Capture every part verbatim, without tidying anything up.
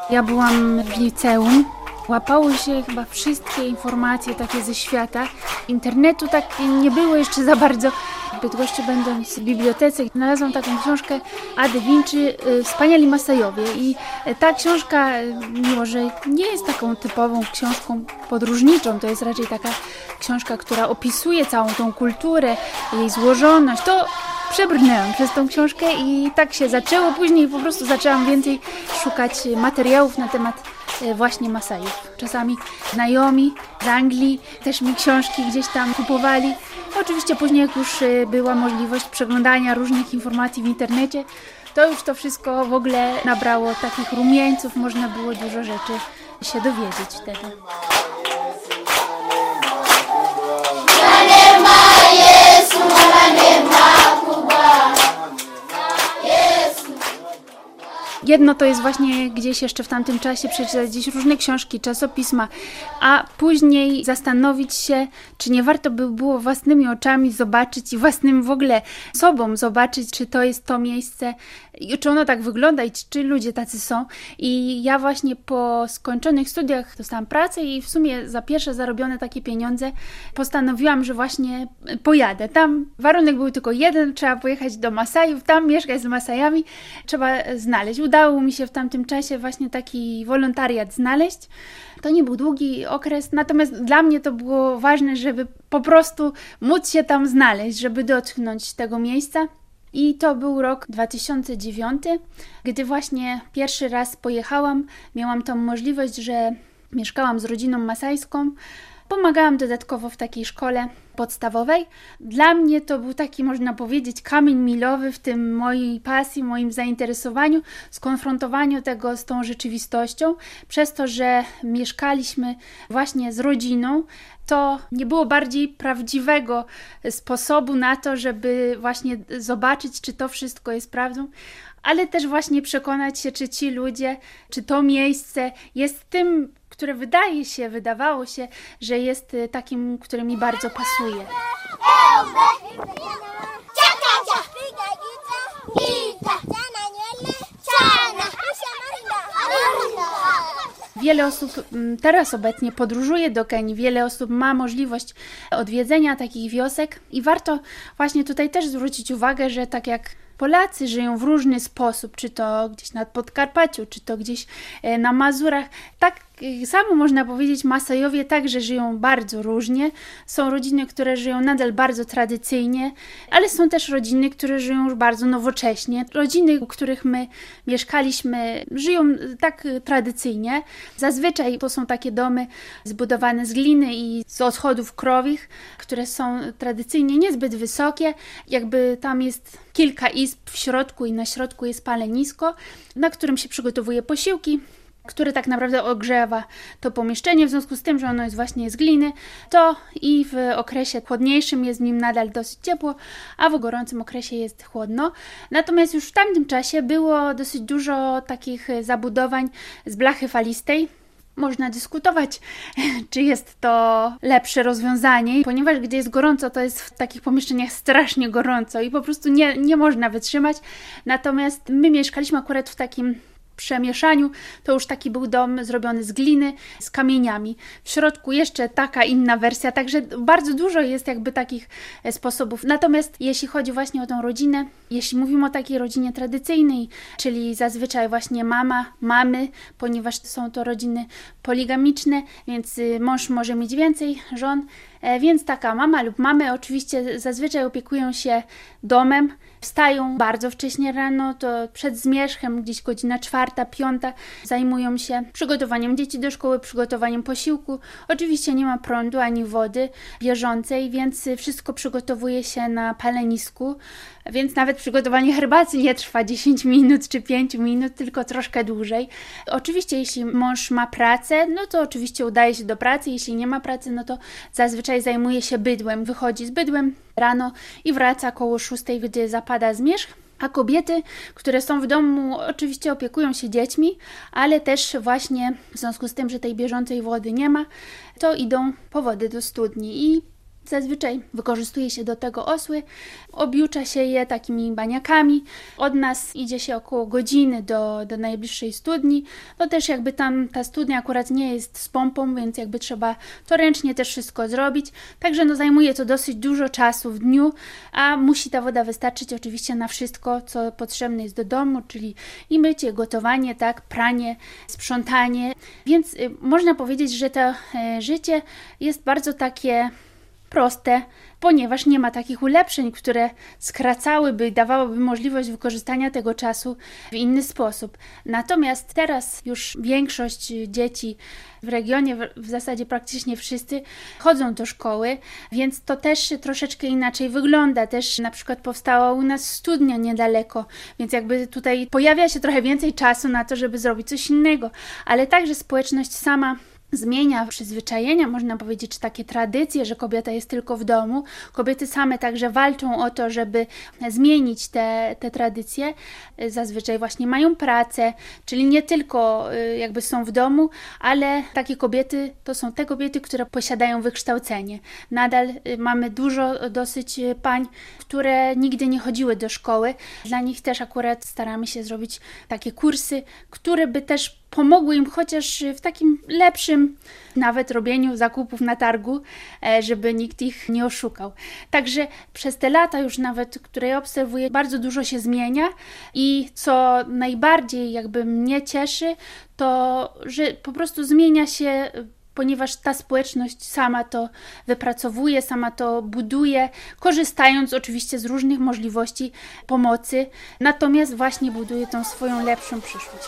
Ja byłam w liceum. Łapało się chyba wszystkie informacje takie ze świata. Internetu tak nie było jeszcze za bardzo. W Bydgoszczy, będąc w bibliotece, znalazłam taką książkę Ady Vinci, Wspaniali Masajowie. I ta książka, mimo że nie jest taką typową książką podróżniczą, to jest raczej taka książka, która opisuje całą tą kulturę, jej złożoność, to przebrnęłam przez tą książkę i tak się zaczęło. Później po prostu zaczęłam więcej szukać materiałów na temat właśnie Masajów. Czasami znajomi z Anglii też mi książki gdzieś tam kupowali. Oczywiście później, jak już była możliwość przeglądania różnych informacji w internecie, to już to wszystko w ogóle nabrało takich rumieńców, można było dużo rzeczy się dowiedzieć wtedy. Jedno to jest właśnie gdzieś jeszcze w tamtym czasie przeczytać gdzieś różne książki, czasopisma, a później zastanowić się, czy nie warto by było własnymi oczami zobaczyć i własnym w ogóle sobą zobaczyć, czy to jest to miejsce, i czy ono tak wygląda i czy ludzie tacy są. I ja właśnie po skończonych studiach dostałam pracę i w sumie za pierwsze zarobione takie pieniądze postanowiłam, że właśnie pojadę. Tam warunek był tylko jeden, trzeba pojechać do Masajów, tam mieszkać z Masajami, trzeba znaleźć. Udało mi się w tamtym czasie właśnie taki wolontariat znaleźć. To nie był długi okres, natomiast dla mnie to było ważne, żeby po prostu móc się tam znaleźć, żeby dotknąć tego miejsca. I to był rok dwa tysiące dziewiąty, gdy właśnie pierwszy raz pojechałam. Miałam tą możliwość, że mieszkałam z rodziną masajską. Pomagałam dodatkowo w takiej szkole podstawowej. Dla mnie to był taki, można powiedzieć, kamień milowy w tym mojej pasji, moim zainteresowaniu, skonfrontowaniu tego z tą rzeczywistością. Przez to, że mieszkaliśmy właśnie z rodziną, to nie było bardziej prawdziwego sposobu na to, żeby właśnie zobaczyć, czy to wszystko jest prawdą, ale też właśnie przekonać się, czy ci ludzie, czy to miejsce jest tym, które wydaje się, wydawało się, że jest takim, które mi bardzo pasuje. Wiele osób teraz obecnie podróżuje do Kenii, wiele osób ma możliwość odwiedzenia takich wiosek i warto właśnie tutaj też zwrócić uwagę, że tak jak Polacy żyją w różny sposób, czy to gdzieś na Podkarpaciu, czy to gdzieś na Mazurach. Tak samo można powiedzieć, Masajowie także żyją bardzo różnie. Są rodziny, które żyją nadal bardzo tradycyjnie, ale są też rodziny, które żyją już bardzo nowocześnie. Rodziny, u których my mieszkaliśmy, żyją tak tradycyjnie. Zazwyczaj to są takie domy zbudowane z gliny i z odchodów krowich, które są tradycyjnie niezbyt wysokie. Jakby tam jest kilka izb w środku i na środku jest palenisko, na którym się przygotowuje posiłki, które tak naprawdę ogrzewa to pomieszczenie, w związku z tym, że ono jest właśnie z gliny, to i w okresie chłodniejszym jest w nim nadal dosyć ciepło, a w gorącym okresie jest chłodno. Natomiast już w tamtym czasie było dosyć dużo takich zabudowań z blachy falistej. Można dyskutować, czy jest to lepsze rozwiązanie, ponieważ gdy jest gorąco, to jest w takich pomieszczeniach strasznie gorąco i po prostu nie, nie można wytrzymać. Natomiast my mieszkaliśmy akurat w takim przemieszaniu, to już taki był dom zrobiony z gliny, z kamieniami. W środku jeszcze taka inna wersja, także bardzo dużo jest jakby takich sposobów. Natomiast jeśli chodzi właśnie o tą rodzinę, jeśli mówimy o takiej rodzinie tradycyjnej, czyli zazwyczaj właśnie mama, mamy, ponieważ są to rodziny poligamiczne, więc mąż może mieć więcej żon, więc taka mama lub mamy oczywiście zazwyczaj opiekują się domem, wstają bardzo wcześnie rano, to przed zmierzchem, gdzieś godzina czwarta, piąta, zajmują się przygotowaniem dzieci do szkoły, przygotowaniem posiłku. Oczywiście nie ma prądu ani wody bieżącej, więc wszystko przygotowuje się na palenisku, więc nawet przygotowanie herbaty nie trwa dziesięć minut czy pięć minut, tylko troszkę dłużej. Oczywiście jeśli mąż ma pracę, no to oczywiście udaje się do pracy, jeśli nie ma pracy, no to zazwyczaj zajmuje się bydłem, wychodzi z bydłem rano i wraca koło szóstej, gdy zapada zmierzch. A kobiety, które są w domu, oczywiście opiekują się dziećmi, ale też właśnie w związku z tym, że tej bieżącej wody nie ma, to idą po wodę do studni i Zazwyczaj wykorzystuje się do tego osły, objucza się je takimi baniakami. Od nas idzie się około godziny do, do najbliższej studni. No też jakby tam ta studnia akurat nie jest z pompą, więc jakby trzeba to ręcznie też wszystko zrobić. Także no zajmuje to dosyć dużo czasu w dniu, a musi ta woda wystarczyć oczywiście na wszystko, co potrzebne jest do domu, czyli i mycie, gotowanie, tak, pranie, sprzątanie. Więc y, można powiedzieć, że to y, życie jest bardzo takie proste, ponieważ nie ma takich ulepszeń, które skracałyby, dawałyby możliwość wykorzystania tego czasu w inny sposób. Natomiast teraz już większość dzieci w regionie, w zasadzie praktycznie wszyscy, chodzą do szkoły, więc to też troszeczkę inaczej wygląda. Też na przykład powstała u nas studnia niedaleko, więc jakby tutaj pojawia się trochę więcej czasu na to, żeby zrobić coś innego, ale także społeczność sama zmienia przyzwyczajenia, można powiedzieć, czy takie tradycje, że kobieta jest tylko w domu. Kobiety same także walczą o to, żeby zmienić te, te tradycje. Zazwyczaj właśnie mają pracę, czyli nie tylko jakby są w domu, ale takie kobiety to są te kobiety, które posiadają wykształcenie. Nadal mamy dużo dosyć pań, które nigdy nie chodziły do szkoły. Dla nich też akurat staramy się zrobić takie kursy, które by też pomogły im chociaż w takim lepszym nawet robieniu zakupów na targu, żeby nikt ich nie oszukał. Także przez te lata już nawet, które ja obserwuję, bardzo dużo się zmienia i co najbardziej jakby mnie cieszy, to że po prostu zmienia się, ponieważ ta społeczność sama to wypracowuje, sama to buduje, korzystając oczywiście z różnych możliwości pomocy, natomiast właśnie buduje tą swoją lepszą przyszłość.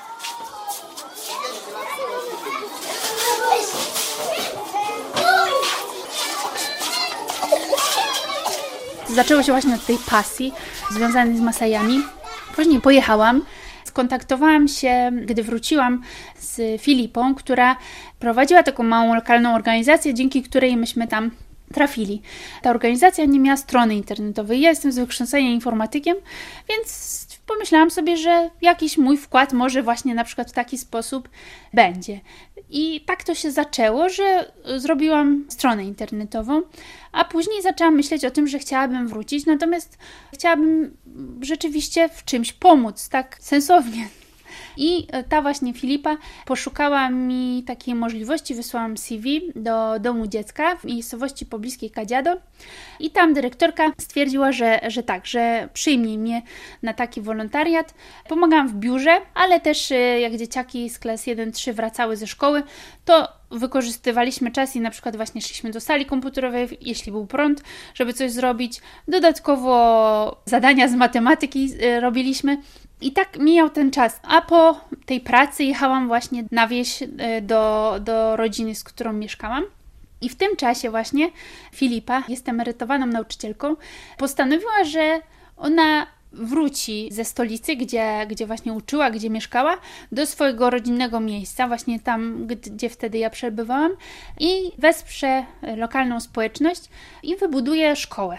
Zaczęło się właśnie od tej pasji związanej z Masajami. Później pojechałam, skontaktowałam się, gdy wróciłam, z Filipą, która prowadziła taką małą lokalną organizację, dzięki której myśmy tam trafili. Ta organizacja nie miała strony internetowej. Ja jestem z wykształcenia informatykiem, więc pomyślałam sobie, że jakiś mój wkład może właśnie na przykład w taki sposób będzie. I tak to się zaczęło, że zrobiłam stronę internetową, a później zaczęłam myśleć o tym, że chciałabym wrócić, natomiast chciałabym rzeczywiście w czymś pomóc, tak sensownie. I ta właśnie Filipa poszukała mi takiej możliwości, wysłałam C V do domu dziecka w miejscowości pobliskiej Kadziado i tam dyrektorka stwierdziła, że, że tak, że przyjmie mnie na taki wolontariat. Pomagałam w biurze, ale też jak dzieciaki z klas jeden trzy wracały ze szkoły, to wykorzystywaliśmy czas i na przykład właśnie szliśmy do sali komputerowej, jeśli był prąd, żeby coś zrobić. Dodatkowo zadania z matematyki robiliśmy. I tak mijał ten czas, a po tej pracy jechałam właśnie na wieś do, do rodziny, z którą mieszkałam. I w tym czasie właśnie Filipa, jest emerytowaną nauczycielką, postanowiła, że ona wróci ze stolicy, gdzie, gdzie właśnie uczyła, gdzie mieszkała, do swojego rodzinnego miejsca, właśnie tam, gdzie wtedy ja przebywałam, i wesprze lokalną społeczność i wybuduje szkołę.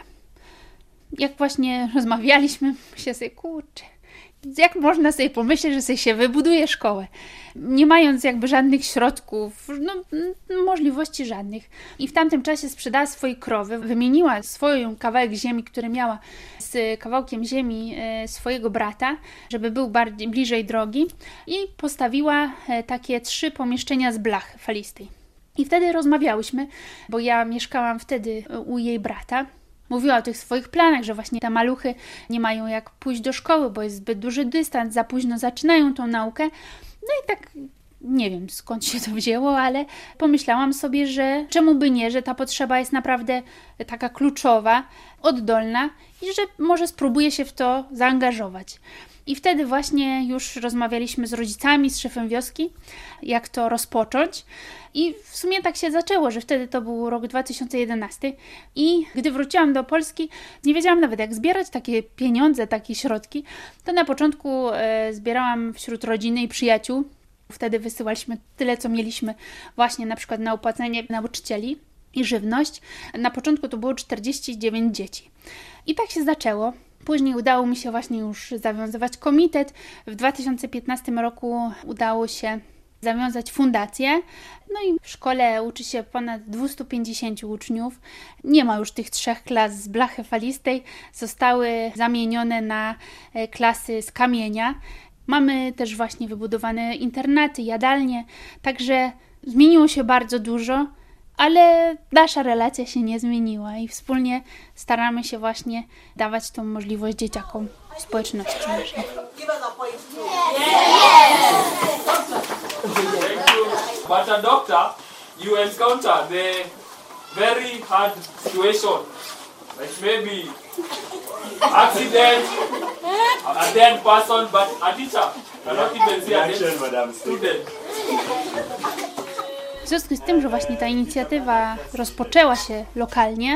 Jak właśnie rozmawialiśmy, myślę sobie, kurczę, jak można sobie pomyśleć, że sobie się wybuduje szkołę, nie mając jakby żadnych środków, no, możliwości żadnych. I w tamtym czasie sprzedała swoje krowy, wymieniła swoją kawałek ziemi, który miała, z kawałkiem ziemi swojego brata, żeby był bardziej bliżej drogi, i postawiła takie trzy pomieszczenia z blachy falistej. I wtedy rozmawiałyśmy, bo ja mieszkałam wtedy u jej brata. Mówiła o tych swoich planach, że właśnie te maluchy nie mają jak pójść do szkoły, bo jest zbyt duży dystans, za późno zaczynają tą naukę. No i tak nie wiem, skąd się to wzięło, ale pomyślałam sobie, że czemu by nie, że ta potrzeba jest naprawdę taka kluczowa, oddolna i że może spróbuję się w to zaangażować. I wtedy właśnie już rozmawialiśmy z rodzicami, z szefem wioski, jak to rozpocząć. I w sumie tak się zaczęło, że wtedy to był rok dwa tysiące jedenasty i gdy wróciłam do Polski, nie wiedziałam nawet jak zbierać takie pieniądze, takie środki. To na początku e, zbierałam wśród rodziny i przyjaciół. Wtedy wysyłaliśmy tyle, co mieliśmy właśnie na przykład na opłacenie nauczycieli i żywność. Na początku to było czterdzieści dziewięć dzieci. I tak się zaczęło. Później udało mi się właśnie już zawiązywać komitet. W dwa tysiące piętnastym roku udało się zawiązać fundację. No i w szkole uczy się ponad dwieście pięćdziesiąt uczniów. Nie ma już tych trzech klas z blachy falistej. Zostały zamienione na klasy z kamienia. Mamy też właśnie wybudowane internaty, jadalnie. Także zmieniło się bardzo dużo, ale nasza relacja się nie zmieniła i wspólnie staramy się właśnie dawać tą możliwość dzieciakom w społeczności naszej. But a doctor, you encounter the very hard situation, like maybe accident, a dead person, but a teacher cannot even see a dead student. W związku z tym, że właśnie ta inicjatywa rozpoczęła się lokalnie,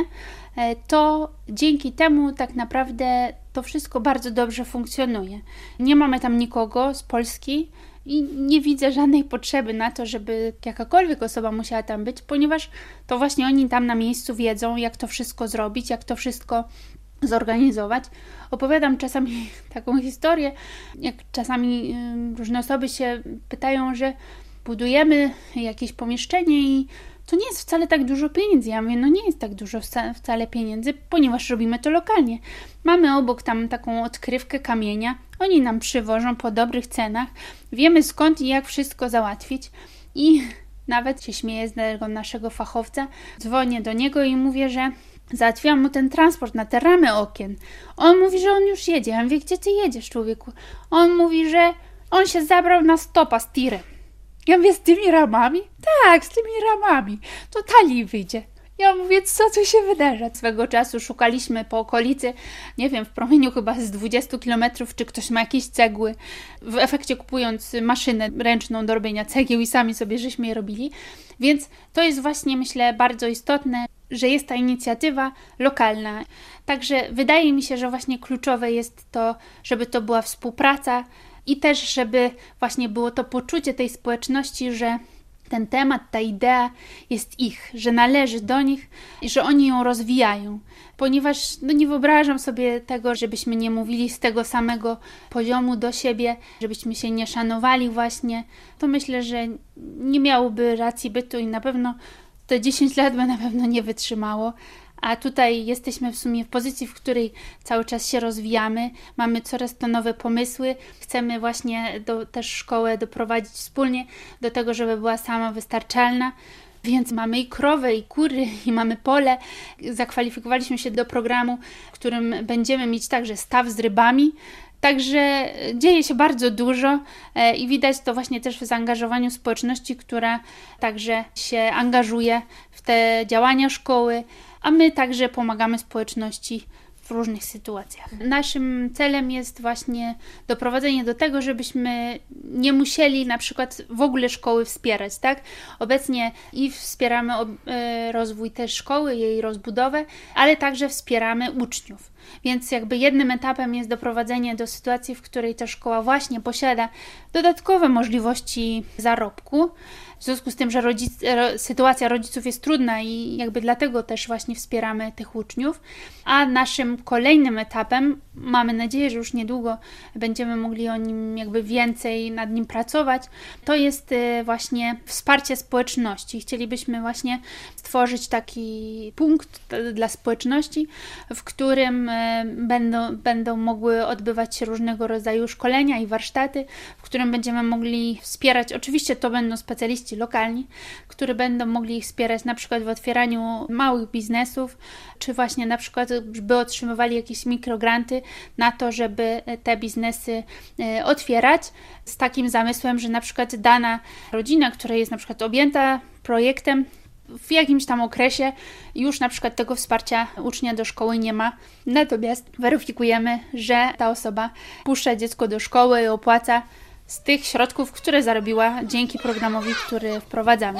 to dzięki temu tak naprawdę to wszystko bardzo dobrze funkcjonuje. Nie mamy tam nikogo z Polski i nie widzę żadnej potrzeby na to, żeby jakakolwiek osoba musiała tam być, ponieważ to właśnie oni tam na miejscu wiedzą, jak to wszystko zrobić, jak to wszystko zorganizować. Opowiadam czasami taką historię, jak czasami różne osoby się pytają, że budujemy jakieś pomieszczenie i to nie jest wcale tak dużo pieniędzy. Ja mówię, no nie jest tak dużo wcale pieniędzy, ponieważ robimy to lokalnie. Mamy obok tam taką odkrywkę kamienia, oni nam przywożą po dobrych cenach, wiemy skąd i jak wszystko załatwić i nawet się śmieję z tego naszego fachowca, dzwonię do niego i mówię, że załatwiłam mu ten transport na te ramy okien. On mówi, że on już jedzie. Ja mówię, gdzie ty jedziesz, człowieku? On mówi, że on się zabrał na stopa z tirem. Ja mówię, z tymi ramami? Tak, z tymi ramami. To taniej wyjdzie. Ja mówię, co tu się wydarza? Swego czasu szukaliśmy po okolicy, nie wiem, w promieniu chyba z dwudziestu kilometrów, czy ktoś ma jakieś cegły. W efekcie kupując maszynę ręczną do robienia cegieł i sami sobie żeśmy je robili. Więc to jest właśnie, myślę, bardzo istotne, że jest ta inicjatywa lokalna. Także wydaje mi się, że właśnie kluczowe jest to, żeby to była współpraca i też, żeby właśnie było to poczucie tej społeczności, że ten temat, ta idea jest ich, że należy do nich i że oni ją rozwijają. Ponieważ no nie wyobrażam sobie tego, żebyśmy nie mówili z tego samego poziomu do siebie, żebyśmy się nie szanowali właśnie. To myślę, że nie miałoby racji bytu i na pewno te dziesięć lat by na pewno nie wytrzymało. A tutaj jesteśmy w sumie w pozycji, w której cały czas się rozwijamy, mamy coraz to nowe pomysły, chcemy właśnie do, też szkołę doprowadzić wspólnie do tego, żeby była samowystarczalna, więc mamy i krowę, i kury, i mamy pole. Zakwalifikowaliśmy się do programu, w którym będziemy mieć także staw z rybami. Także dzieje się bardzo dużo i widać to właśnie też w zaangażowaniu społeczności, która także się angażuje w te działania szkoły, a my także pomagamy społeczności w różnych sytuacjach. Naszym celem jest właśnie doprowadzenie do tego, żebyśmy nie musieli na przykład w ogóle szkoły wspierać, tak? Obecnie i wspieramy rozwój też szkoły, jej rozbudowę, ale także wspieramy uczniów. Więc jakby jednym etapem jest doprowadzenie do sytuacji, w której ta szkoła właśnie posiada dodatkowe możliwości zarobku. W związku z tym, że rodzic, sytuacja rodziców jest trudna i jakby dlatego też właśnie wspieramy tych uczniów. A naszym kolejnym etapem, mamy nadzieję, że już niedługo będziemy mogli o nim jakby więcej nad nim pracować, to jest właśnie wsparcie społeczności. Chcielibyśmy właśnie stworzyć taki punkt dla społeczności, w którym będą, będą mogły odbywać się różnego rodzaju szkolenia i warsztaty, w którym będziemy mogli wspierać, oczywiście to będą specjaliści lokalni, którzy będą mogli ich wspierać na przykład w otwieraniu małych biznesów, czy właśnie na przykład by otrzymywali jakieś mikrogranty na to, żeby te biznesy otwierać z takim zamysłem, że na przykład dana rodzina, która jest na przykład objęta projektem, w jakimś tam okresie już na przykład tego wsparcia ucznia do szkoły nie ma. Natomiast weryfikujemy, że ta osoba puszcza dziecko do szkoły i opłaca z tych środków, które zarobiła dzięki programowi, który wprowadzamy.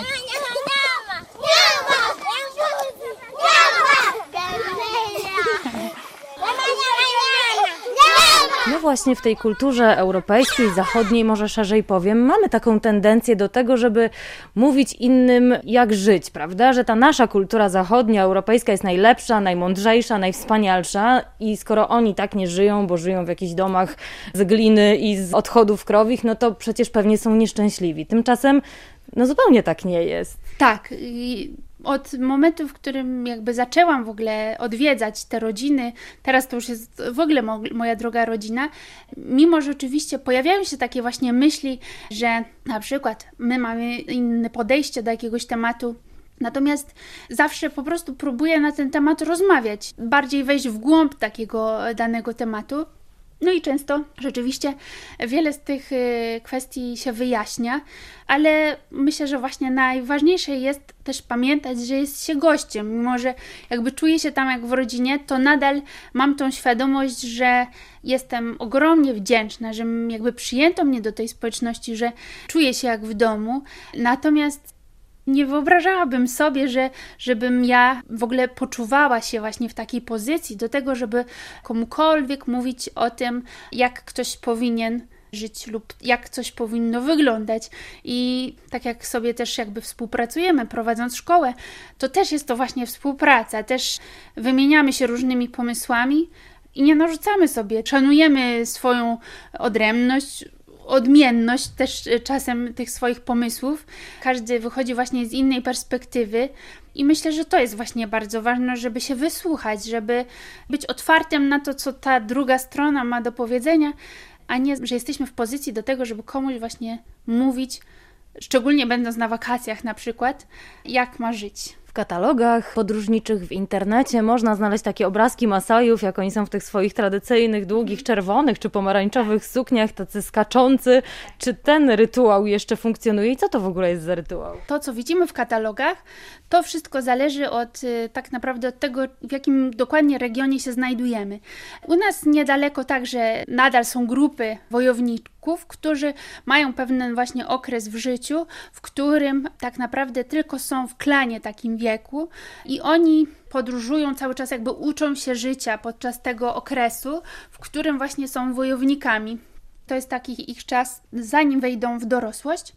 No właśnie w tej kulturze europejskiej, zachodniej, może szerzej powiem, mamy taką tendencję do tego, żeby mówić innym, jak żyć, prawda? Że ta nasza kultura zachodnia, europejska jest najlepsza, najmądrzejsza, najwspanialsza i skoro oni tak nie żyją, bo żyją w jakichś domach z gliny i z odchodów krowich, no to przecież pewnie są nieszczęśliwi. Tymczasem no zupełnie tak nie jest. Tak. I od momentu, w którym jakby zaczęłam w ogóle odwiedzać te rodziny, teraz to już jest w ogóle mo- moja druga rodzina, mimo że oczywiście pojawiają się takie właśnie myśli, że na przykład my mamy inne podejście do jakiegoś tematu, natomiast zawsze po prostu próbuję na ten temat rozmawiać, bardziej wejść w głąb takiego danego tematu. No i często rzeczywiście wiele z tych kwestii się wyjaśnia, ale myślę, że właśnie najważniejsze jest też pamiętać, że jest się gościem. Mimo że jakby czuję się tam jak w rodzinie, to nadal mam tą świadomość, że jestem ogromnie wdzięczna, że jakby przyjęto mnie do tej społeczności, że czuję się jak w domu. Natomiast nie wyobrażałabym sobie, że żebym ja w ogóle poczuwała się właśnie w takiej pozycji do tego, żeby komukolwiek mówić o tym, jak ktoś powinien żyć lub jak coś powinno wyglądać. I tak jak sobie też jakby współpracujemy, prowadząc szkołę, to też jest to właśnie współpraca, też wymieniamy się różnymi pomysłami i nie narzucamy sobie, szanujemy swoją odrębność, odmienność też czasem tych swoich pomysłów. Każdy wychodzi właśnie z innej perspektywy i myślę, że to jest właśnie bardzo ważne, żeby się wysłuchać, żeby być otwartym na to, co ta druga strona ma do powiedzenia, a nie, że jesteśmy w pozycji do tego, żeby komuś właśnie mówić, szczególnie będąc na wakacjach na przykład, jak ma żyć. W katalogach podróżniczych w internecie można znaleźć takie obrazki Masajów, jak oni są w tych swoich tradycyjnych, długich, czerwonych czy pomarańczowych sukniach, tacy skaczący. Czy ten rytuał jeszcze funkcjonuje i co to w ogóle jest za rytuał? To, co widzimy w katalogach, to wszystko zależy od tak naprawdę od tego, w jakim dokładnie regionie się znajdujemy. U nas niedaleko także nadal są grupy wojowników, którzy mają pewien właśnie okres w życiu, w którym tak naprawdę tylko są w klanie takim wieku i oni podróżują cały czas, jakby uczą się życia podczas tego okresu, w którym właśnie są wojownikami. To jest taki ich czas, zanim wejdą w dorosłość.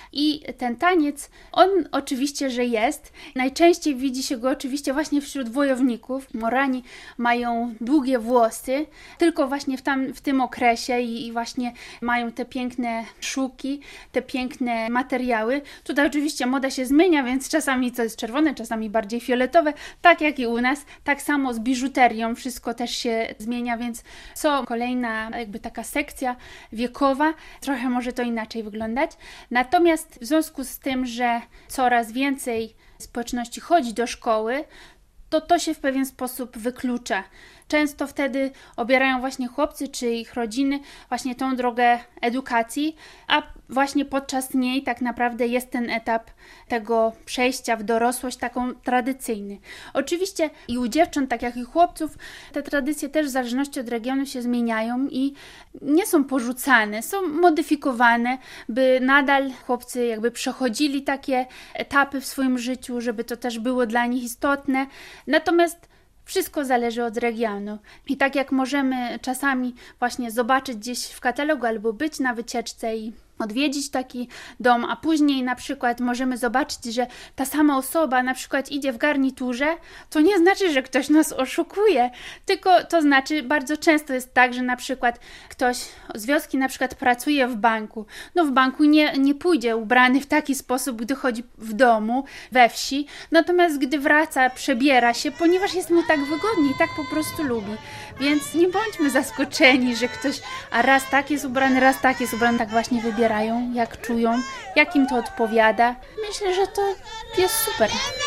I ten taniec, on oczywiście, że jest. Najczęściej widzi się go oczywiście właśnie wśród wojowników. Morani mają długie włosy, tylko właśnie w, tam, w tym okresie i, i właśnie mają te piękne szuki, te piękne materiały. Tutaj oczywiście moda się zmienia, więc czasami to jest czerwone, czasami bardziej fioletowe, tak jak i u nas. Tak samo z biżuterią wszystko też się zmienia, więc co kolejna jakby taka sekcja wiekowa, trochę może to inaczej wyglądać. Natomiast w związku z tym, że coraz więcej społeczności chodzi do szkoły, to to się w pewien sposób wyklucza. Często wtedy obierają właśnie chłopcy czy ich rodziny właśnie tą drogę edukacji, a właśnie podczas niej tak naprawdę jest ten etap tego przejścia w dorosłość taką tradycyjny. Oczywiście i u dziewcząt, tak jak i chłopców, te tradycje też w zależności od regionu się zmieniają i nie są porzucane, są modyfikowane, by nadal chłopcy jakby przechodzili takie etapy w swoim życiu, żeby to też było dla nich istotne. Natomiast wszystko zależy od regionu. I tak jak możemy czasami właśnie zobaczyć gdzieś w katalogu albo być na wycieczce i odwiedzić taki dom, a później na przykład możemy zobaczyć, że ta sama osoba na przykład idzie w garniturze, to nie znaczy, że ktoś nas oszukuje, tylko to znaczy bardzo często jest tak, że na przykład ktoś z wioski na przykład pracuje w banku. No w banku nie, nie pójdzie ubrany w taki sposób, gdy chodzi w domu, we wsi, natomiast gdy wraca, przebiera się, ponieważ jest mu tak wygodnie i tak po prostu lubi. Więc nie bądźmy zaskoczeni, że ktoś a raz tak jest ubrany, raz tak jest ubrany, tak właśnie wybierają, jak czują, jak im to odpowiada. Myślę, że to jest super.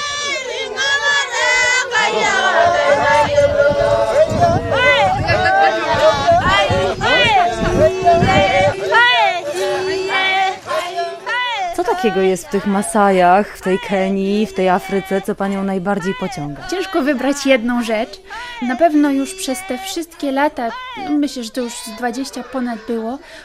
Co takiego jest w tych Masajach, w tej Kenii, w tej Afryce, co Panią najbardziej pociąga? Ciężko wybrać jedną rzecz. Na pewno już przez te wszystkie lata, no myślę, że to już z dwadzieścia ponad było,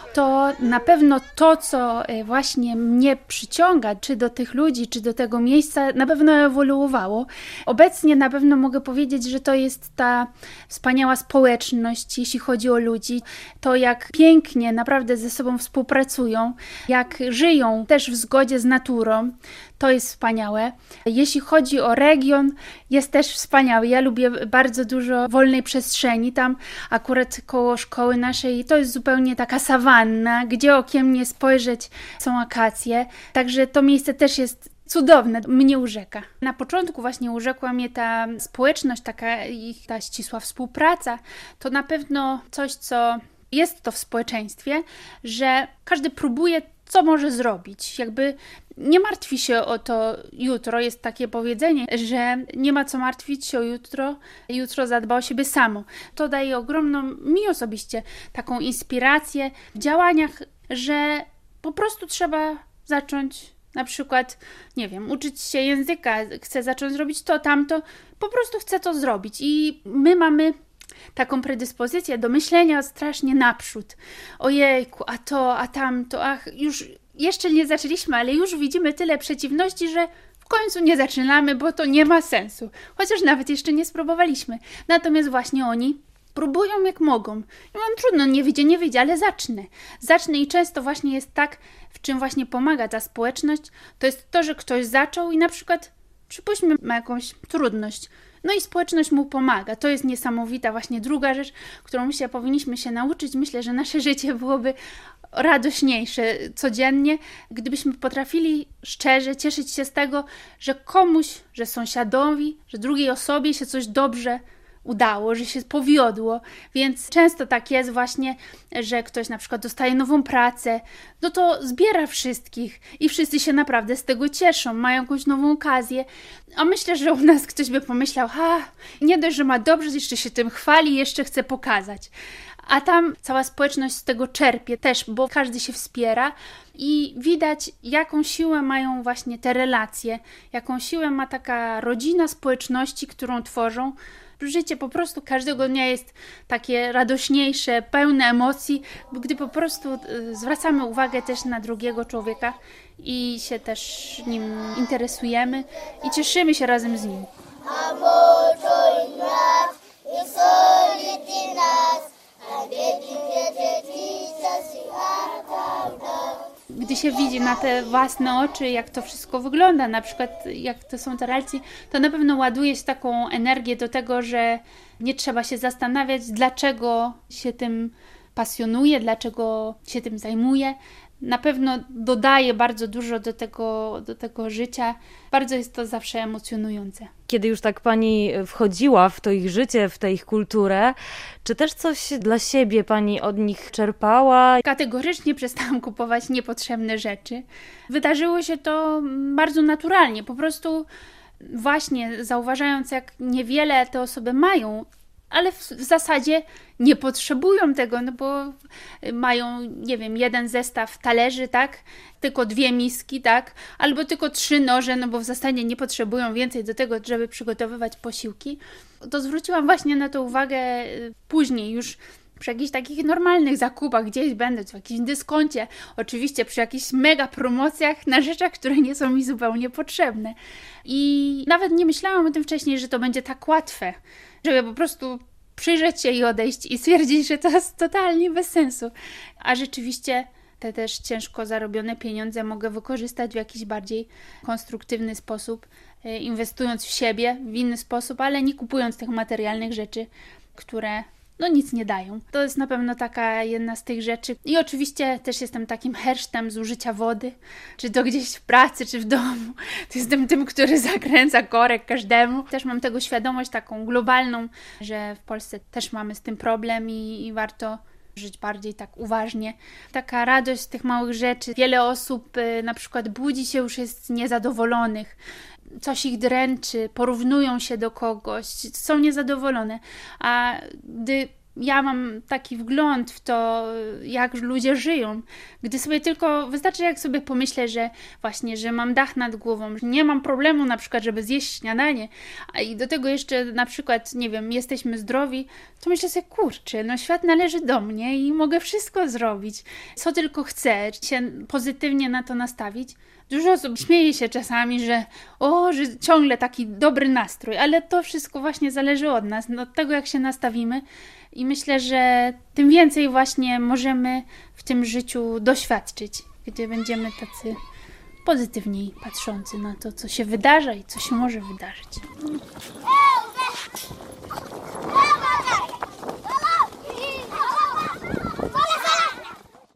to na pewno to, co właśnie mnie przyciąga, czy do tych ludzi, czy do tego miejsca, na pewno ewoluowało. Obecnie na pewno mogę powiedzieć, że to jest ta wspaniała społeczność, jeśli chodzi o ludzi. To jak pięknie naprawdę ze sobą współpracują, jak żyją też w zgodzie z naturą. To jest wspaniałe. Jeśli chodzi o region, jest też wspaniały. Ja lubię bardzo dużo wolnej przestrzeni. Tam akurat koło szkoły naszej to jest zupełnie taka sawanna, gdzie okiem nie spojrzeć są akacje. Także to miejsce też jest cudowne, mnie urzeka. Na początku właśnie urzekła mnie ta społeczność, taka ich ta ścisła współpraca. To na pewno coś, co jest to w społeczeństwie, że każdy próbuje, co może zrobić. Jakby nie martwi się o to jutro. Jest takie powiedzenie, że nie ma co martwić się o jutro, jutro zadba o siebie samo. To daje ogromną, mi osobiście, taką inspirację w działaniach, że po prostu trzeba zacząć na przykład, nie wiem, uczyć się języka, chcę zacząć robić to, tamto, po prostu chcę to zrobić i my mamy taką predyspozycję do myślenia strasznie naprzód. Ojejku, a to, a tamto, ach, już jeszcze nie zaczęliśmy, ale już widzimy tyle przeciwności, że w końcu nie zaczynamy, bo to nie ma sensu. Chociaż nawet jeszcze nie spróbowaliśmy. Natomiast właśnie oni próbują jak mogą. I mam trudno, nie wyjdzie, nie wyjdzie, ale zacznę. Zacznę i często właśnie jest tak, w czym właśnie pomaga ta społeczność, to jest to, że ktoś zaczął i na przykład przypuśćmy ma jakąś trudność. No i społeczność mu pomaga. To jest niesamowita właśnie druga rzecz, którą się powinniśmy się nauczyć. Myślę, że nasze życie byłoby radośniejsze codziennie, gdybyśmy potrafili szczerze cieszyć się z tego, że komuś, że sąsiadowi, że drugiej osobie się coś dobrze udało, że się powiodło, więc często tak jest właśnie, że ktoś na przykład dostaje nową pracę, no to zbiera wszystkich i wszyscy się naprawdę z tego cieszą, mają jakąś nową okazję, a myślę, że u nas ktoś by pomyślał, ha, nie dość, że ma dobrze, jeszcze się tym chwali, jeszcze chce pokazać. A tam cała społeczność z tego czerpie też, bo każdy się wspiera i widać, jaką siłę mają właśnie te relacje, jaką siłę ma taka rodzina społeczności, którą tworzą. Życie po prostu każdego dnia jest takie radośniejsze, pełne emocji, gdy po prostu zwracamy uwagę też na drugiego człowieka i się też nim interesujemy i cieszymy się razem z nim. Gdy się widzi na te własne oczy, jak to wszystko wygląda, na przykład jak to są te relacje, to na pewno ładuje się taką energię do tego, że nie trzeba się zastanawiać, dlaczego się tym pasjonuje, dlaczego się tym zajmuje. Na pewno dodaje bardzo dużo do tego, do tego życia. Bardzo jest to zawsze emocjonujące. Kiedy już tak pani wchodziła w to ich życie, w tę ich kulturę, czy też coś dla siebie pani od nich czerpała? Kategorycznie przestałam kupować niepotrzebne rzeczy. Wydarzyło się to bardzo naturalnie. Po prostu właśnie zauważając, jak niewiele te osoby mają, ale w, w zasadzie nie potrzebują tego, no bo mają, nie wiem, jeden zestaw talerzy, tak? Tylko dwie miski, tak? Albo tylko trzy noże, no bo w zasadzie nie potrzebują więcej do tego, żeby przygotowywać posiłki. To zwróciłam właśnie na to uwagę później, już przy jakichś takich normalnych zakupach, gdzieś będąc w jakimś dyskoncie, oczywiście przy jakichś mega promocjach na rzeczach, które nie są mi zupełnie potrzebne. I nawet nie myślałam o tym wcześniej, że to będzie tak łatwe, żeby po prostu przyjrzeć się i odejść i stwierdzić, że to jest totalnie bez sensu. A rzeczywiście te też ciężko zarobione pieniądze mogę wykorzystać w jakiś bardziej konstruktywny sposób, inwestując w siebie w inny sposób, ale nie kupując tych materialnych rzeczy, które no nic nie dają. To jest na pewno taka jedna z tych rzeczy. I oczywiście też jestem takim hersztem zużycia wody, czy to gdzieś w pracy, czy w domu. To jestem tym, który zakręca korek każdemu. Też mam tego świadomość taką globalną, że w Polsce też mamy z tym problem i, i warto żyć bardziej tak uważnie. Taka radość z tych małych rzeczy. Wiele osób y, na przykład budzi się, już jest niezadowolonych. Coś ich dręczy, porównują się do kogoś, są niezadowolone. A gdy Ja mam taki wgląd w to, jak ludzie żyją. Gdy sobie tylko, wystarczy jak sobie pomyślę, że właśnie, że mam dach nad głową, że nie mam problemu na przykład, żeby zjeść śniadanie, a i do tego jeszcze na przykład, nie wiem, jesteśmy zdrowi, to myślę sobie, kurczę, no świat należy do mnie i mogę wszystko zrobić, co tylko chcę, się pozytywnie na to nastawić. Dużo osób śmieje się czasami, że o, że ciągle taki dobry nastrój, ale to wszystko właśnie zależy od nas, od tego jak się nastawimy i myślę, że tym więcej właśnie możemy w tym życiu doświadczyć, gdy będziemy tacy pozytywniej patrzący na to, co się wydarza i co się może wydarzyć.